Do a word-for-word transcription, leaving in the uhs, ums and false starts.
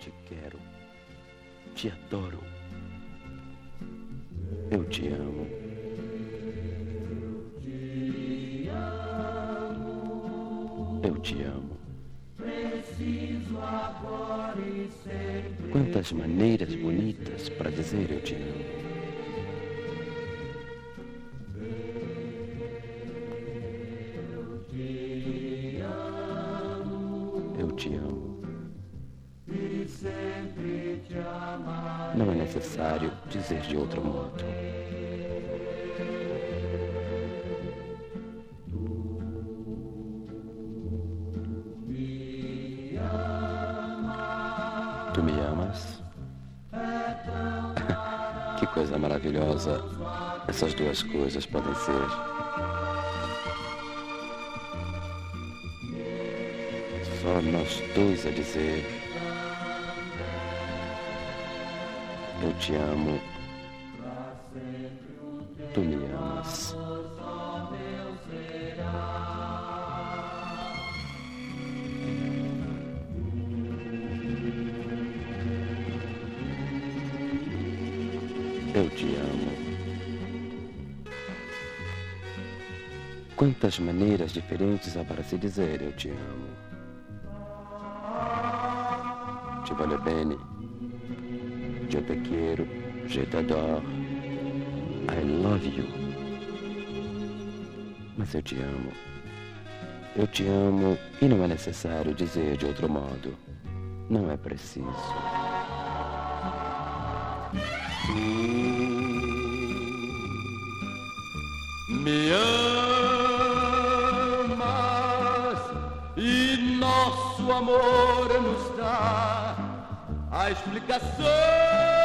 te quero, te adoro, eu te amo. Eu te amo. Quantas maneiras bonitas para dizer eu te amo. Eu te amo. Não é necessário dizer de outro modo. Tu me amas? Que coisa maravilhosa essas duas coisas podem ser. Só nós dois a dizer eu te amo. Tu me amas. Eu te amo. Quantas maneiras diferentes há para se dizer eu te amo. Ti voglio bene. Eu te quero. Je t'adore. I love you. Mas eu te amo. Eu te amo e não é necessário dizer de outro modo. Não é preciso. Me amas e nosso amor nos dá a explicação.